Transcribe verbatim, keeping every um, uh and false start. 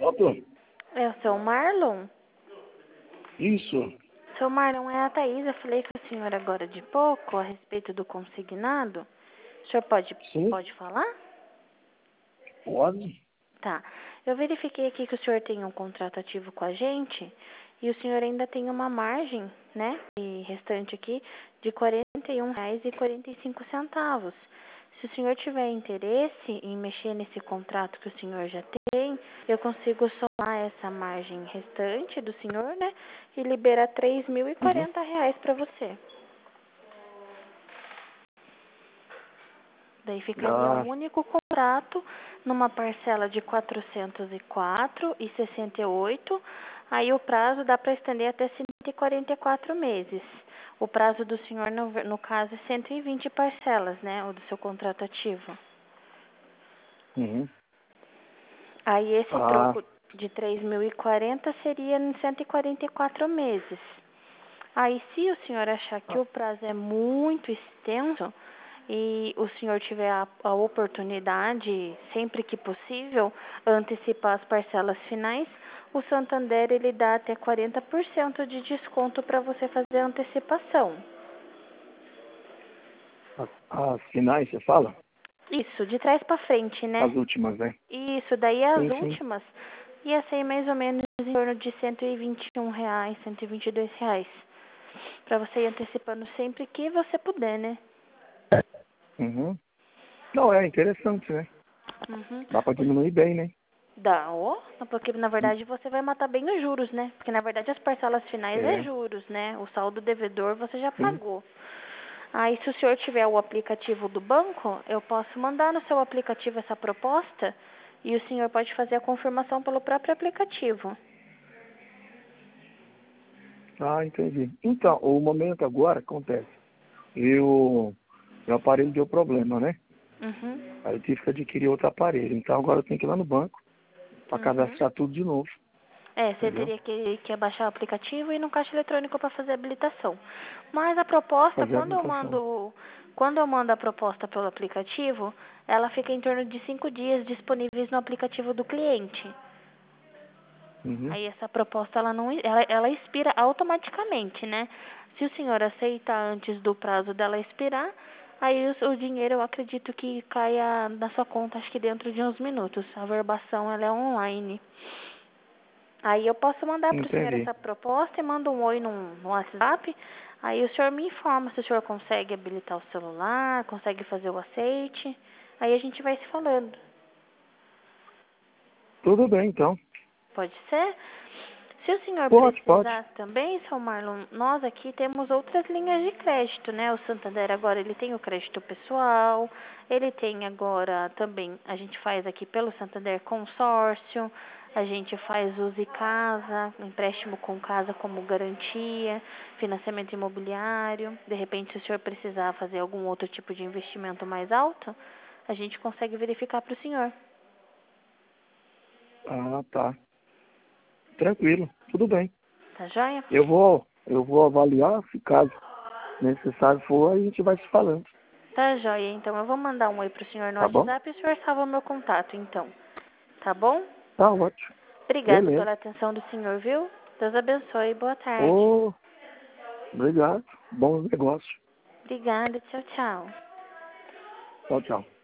Doutor, É o seu Marlon? isso. Seu Marlon, é a Thaís. Eu falei com o senhor agora de pouco a respeito do consignado. O senhor pode, Sim, pode falar? pode. Tá. Eu verifiquei aqui que o senhor tem um contrato ativo com a gente e o senhor ainda tem uma margem, né, e restante aqui de quarenta e um reais e quarenta e cinco centavos. Se o senhor tiver interesse em mexer nesse contrato que o senhor já tem, eu consigo somar essa margem restante do senhor, né, e liberar três mil e Uhum. quarenta reais para você. Daí ficaria Ah, um único contrato numa parcela de quatrocentos e quatro e sessenta e oito. Aí o prazo dá para estender até cento e quarenta e quatro meses. O prazo do senhor, no, no caso, é cento e vinte parcelas, né? O do seu contrato ativo. uhum. Aí esse Ah, troco de três mil e quarenta seria em cento e quarenta e quatro meses. Aí, se o senhor achar que o prazo é muito extenso e o senhor tiver a, a oportunidade, sempre que possível, antecipar as parcelas finais, o Santander ele dá até quarenta por cento de desconto para você fazer a antecipação. as, as finais, você fala? Isso, de trás para frente, As né? últimas, né? Isso, daí as Sim, sim. últimas ia ser mais ou menos em torno de cento e vinte e um reais, cento e vinte e dois reais. Para você ir antecipando sempre que você puder, né? Uhum. Não, é interessante, né? Uhum. Dá pra diminuir bem, né? Dá, ó, porque na Hum, verdade você vai matar bem os juros, né? Porque na verdade as parcelas finais é É, juros, né? O saldo devedor você já sim. pagou. Aí se o senhor tiver o aplicativo do banco, eu posso mandar no seu aplicativo essa proposta e o senhor pode fazer a confirmação pelo próprio aplicativo. Ah, entendi. Então, o momento agora acontece. Eu, meu aparelho deu problema, né? Uhum. Aí eu tive que adquirir outro aparelho. Então agora eu tenho que ir lá no banco para Uhum. cadastrar tudo de novo. É, você Entendeu? teria que, que baixar o aplicativo e ir no caixa eletrônico para fazer a habilitação. Mas a proposta, Fazer a quando eu habilitação. mando, quando eu mando a proposta pelo aplicativo, ela fica em torno de cinco dias disponíveis no aplicativo do cliente. Uhum. Aí essa proposta ela não, ela, ela expira automaticamente, né? Se o senhor aceita antes do prazo dela expirar, aí o, o dinheiro eu acredito que caia na sua conta, acho que dentro de uns minutos. A verbação ela é online. Aí eu posso mandar para o senhor Entendi. essa proposta e mando um oi no, no WhatsApp. Aí o senhor me informa se o senhor consegue habilitar o celular, consegue fazer o aceite. Aí a gente vai se falando. Tudo bem, então. Pode ser? Se o senhor Pode, pode. precisar também, seu Marlon, nós aqui temos outras linhas de crédito, né? O Santander agora ele tem o crédito pessoal, ele tem agora também, a gente faz aqui pelo Santander consórcio, a gente faz use casa, empréstimo com casa como garantia, financiamento imobiliário. De repente, se o senhor precisar fazer algum outro tipo de investimento mais alto, a gente consegue verificar para o senhor. Ah, tá. Tranquilo. Tudo bem. Tá joia? Eu vou, eu vou avaliar, se caso necessário for, a gente vai se falando. Tá joia, então eu vou mandar um oi pro senhor no Tá bom? WhatsApp e o senhor salva o meu contato, então. Tá bom? Tá ótimo. Obrigado Beleza. pela atenção do senhor, viu? Deus abençoe. Boa tarde. Ô, obrigado. Bom negócio. Obrigada. Tchau, tchau. Tchau, tchau.